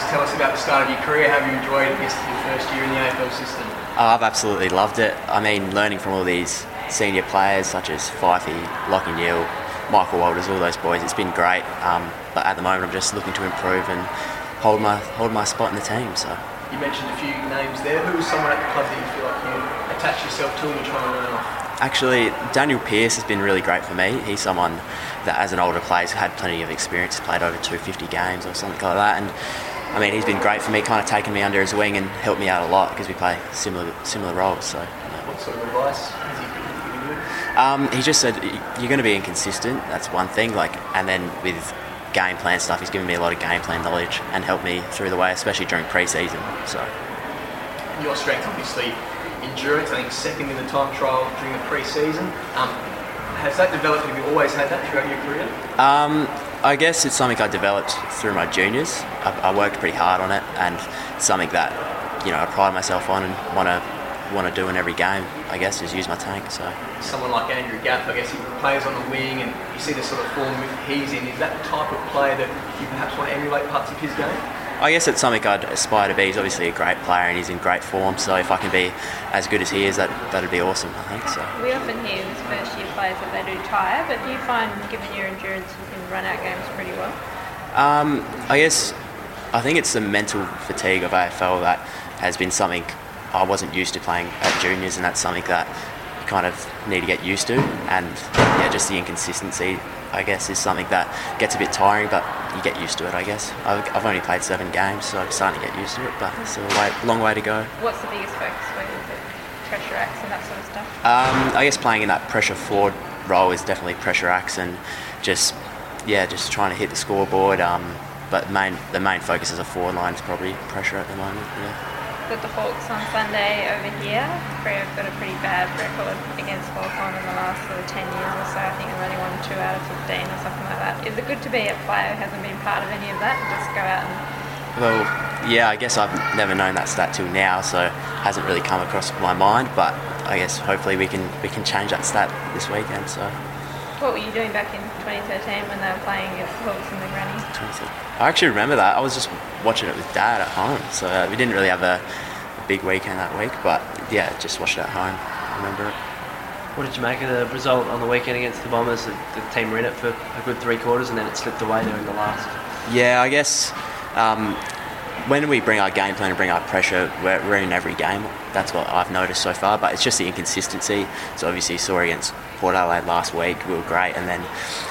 tell us about the start of your career. Have you enjoyed, I guess, your first year in the AFL system? I've absolutely loved it. I mean, learning from all these senior players such as Fifey, Lockie Neal, Michael Walters, all those boys, it's been great. But at the moment, I'm just looking to improve and hold my spot in the team. So you mentioned a few names there. Who was someone at the club that you feel like you attach yourself to and you're trying to learn off? Actually, Daniel Pearce has been really great for me. He's someone that, as an older player, has had plenty of experience. He's played over 250 games or something like that, and I mean, he's been great for me, kind of taken me under his wing and helped me out a lot because we play similar roles. So, what sort of advice has he given you? He just said you're going to be inconsistent. That's one thing. And then with game plan stuff, he's given me a lot of game plan knowledge and helped me through the way, especially during pre-season. So, your strength, obviously, endurance. I think second in the time trial during the pre-season. Has that developed? Have you always had that throughout your career? I guess it's something I developed through my juniors. I worked pretty hard on it, and something that I pride myself on and want to do in every game. I guess is use my tank. So someone like Andrew Gaff, I guess he plays on the wing, and you see the sort of form he's in. Is that the type of player that you perhaps want to emulate parts of his game? I guess it's something I'd aspire to be. He's obviously a great player and he's in great form, so if I can be as good as he is, that'd be awesome, I think. So we often hear with first year players that they do tire, but do you find, given your endurance, you can run out games pretty well? I think it's the mental fatigue of AFL that has been something I wasn't used to playing at juniors, and that's something that you kind of need to get used to, and just the inconsistency, I guess, is something that gets a bit tiring, but you get used to it, I guess. I've only played 7 games, so I'm starting to get used to it, but it's a long way to go. What's the biggest focus for you? Is it pressure acts and that sort of stuff? I guess playing in that pressure forward role is definitely pressure acts and just trying to hit the scoreboard. But the main focus as a forward line is probably pressure at the moment. Yeah. Got the Hawks on Sunday over here. Freo have got a pretty bad record against Hawthorn in the last 10 years or so. I think they've only won 2 out of 15 or something like that. Is it good to be a player who hasn't been part of any of that and just go out and... Well, yeah, I guess I've never known that stat till now, so it hasn't really come across my mind, but I guess hopefully we can change that stat this weekend. So. What were you doing back in 2013 when they were playing against the Hawks and the Granny? I actually remember that. I was just watching it with Dad at home, so we didn't really have a big weekend that week, but yeah, just watched it at home. I remember it. What did you make of the result on the weekend against the Bombers? The team were in it for a good 3 quarters and then it slipped away there in the last. Yeah, I guess when we bring our game plan and bring our pressure, we're in every game. That's what I've noticed so far, but it's just the inconsistency. So obviously you saw against Port Adelaide last week, we were great, and then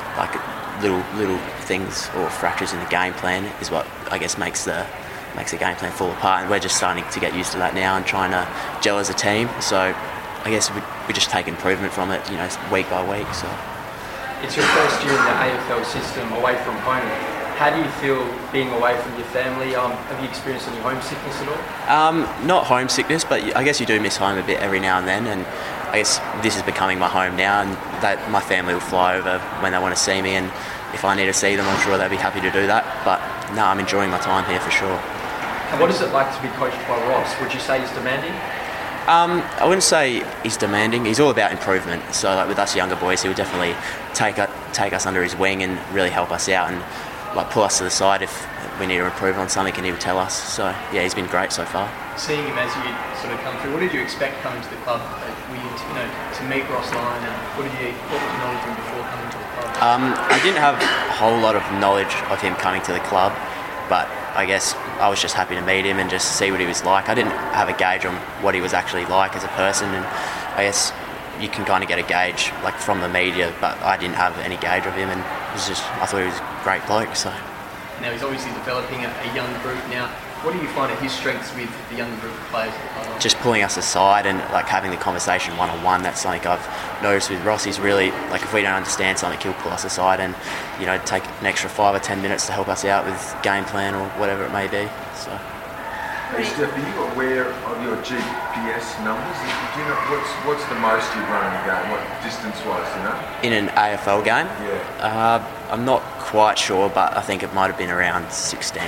little things or fractures in the game plan is what I guess makes the game plan fall apart, and we're just starting to get used to that now and trying to gel as a team. So I guess we just take improvement from it, week by week. So it's your first year in the AFL system away from home. How do you feel being away from your family? Have you experienced any homesickness at all? Not homesickness, but I guess you do miss home a bit every now and then, and I guess this is becoming my home now, and that my family will fly over when they want to see me, and if I need to see them, I'm sure they'll be happy to do that. But no, I'm enjoying my time here for sure. And what is it like to be coached by Ross? Would you say he's demanding? I wouldn't say he's demanding. He's all about improvement. So with us younger boys, he would definitely take us under his wing and really help us out and pull us to the side if we need to improve on something, and he would tell us. So yeah, he's been great so far. Seeing him as you sort of come through, what did you expect coming to the club? Were you to meet Ross Lyon, and what was your knowledge of him before coming to the club? I didn't have a whole lot of knowledge of him coming to the club, but I guess I was just happy to meet him and just see what he was like. I didn't have a gauge on what he was actually like as a person, and I guess you can kind of get a gauge from the media, but I didn't have any gauge of him, and I thought he was a great bloke. So now he's obviously developing a young group now. What do you find are his strengths with the younger group of players at the club? Just pulling us aside and having the conversation one-on-one. That's something I've noticed with Ross. He's really if we don't understand something, he'll pull us aside and take an extra 5 or 10 minutes to help us out with game plan or whatever it may be. So. Hey Steph, are you aware of your GPS numbers? Do you know what's the most you've run in a game? What distance-wise, In an AFL game? Yeah. I'm not quite sure, but I think it might have been around 16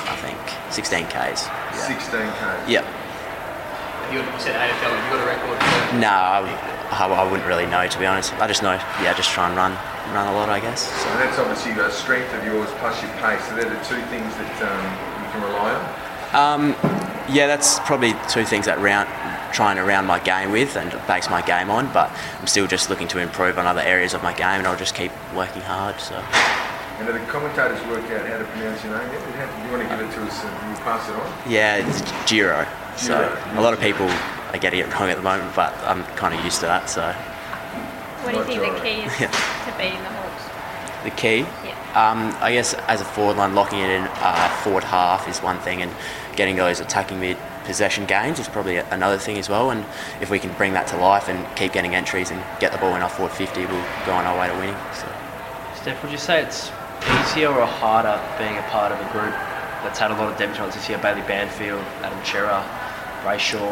Ks. Yeah. 16 Ks? Yep. You said AFL, have you got a record for it? No, I wouldn't really know, to be honest. I just know, just try and run a lot, I guess. So that's obviously a strength of yours plus your pace. So they're the two things that you can rely on? Yeah, that's probably two things that trying to round my game with and base my game on, but I'm still just looking to improve on other areas of my game, and I'll just keep working hard. So. And do the commentators work out how to pronounce your name yet? Do you want to give it to us and you pass it on? Yeah, it's Giro. So a lot of people are getting it wrong at the moment, but I'm kind of used to that. So. What do you think the key is to beating the Hawks? The key? Yeah. I guess as a forward line, locking it in forward half is one thing, and getting those attacking mid possession gains is probably another thing as well. And if we can bring that to life and keep getting entries and get the ball in our forward 50, we'll go on our way to winning. So. Steph, would you say it's easier or harder being a part of a group that's had a lot of debutants this year? Bailey Banfield, Adam Chera, Ray Shaw.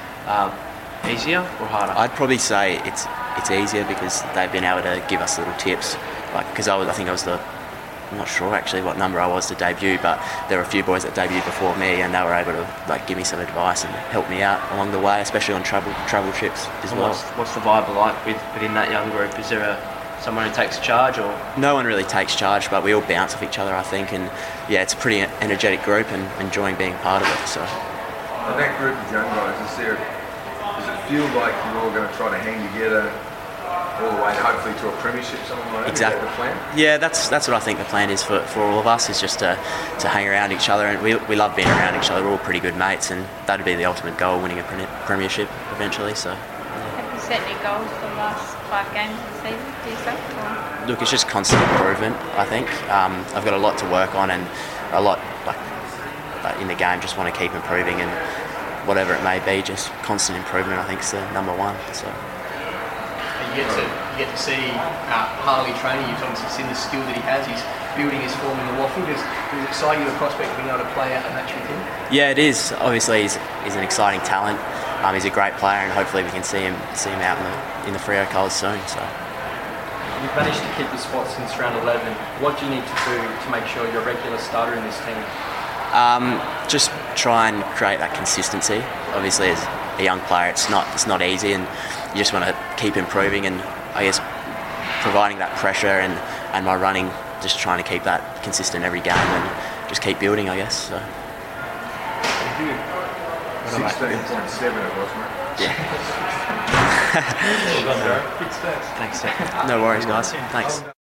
Easier or harder? I'd probably say it's easier because they've been able to give us little tips. Because I'm not sure actually what number I was to debut, but there were a few boys that debuted before me, and they were able to give me some advice and help me out along the way, especially on travel trips as well. What's the vibe like within that young group? Is there someone who takes charge, or? No one really takes charge, but we all bounce off each other, I think, and yeah, it's a pretty energetic group and enjoying being part of it. So. And that group of young guys, does it feel like you're all going to try to hang together all the way, hopefully, to a premiership, something like that? Exactly. Is that the plan? Yeah, that's what I think the plan is for all of us, is just to hang around each other, and we love being around each other. We're all pretty good mates, and that'd be the ultimate goal, winning a premiership eventually. So. Have you set any goals for the last 5 games of the season for yourself? Or? Look, it's just constant improvement, I think. I've got a lot to work on, and a lot in the game, just want to keep improving, and whatever it may be, just constant improvement, I think, is the number one. So. You get to see Harley training. You've obviously seen the skill that he has. He's building his form in the waffle. Does it excite you, the prospect of being able to play out a match with him? Yeah, it is. Obviously, he's an exciting talent. He's a great player, and hopefully we can see him out in the Freo colours soon. So. You've managed to keep your spot since round 11. What do you need to do to make sure you're a regular starter in this team? Just try and create that consistency. Obviously, as a young player, it's not easy, and you just want to keep improving, and I guess providing that pressure and my running, just trying to keep that consistent every game and just keep building, I guess. So. 16.7 it was, mate. Yeah. Well done, Jared. Big stats. Thanks, Steph. No worries, guys. Thanks.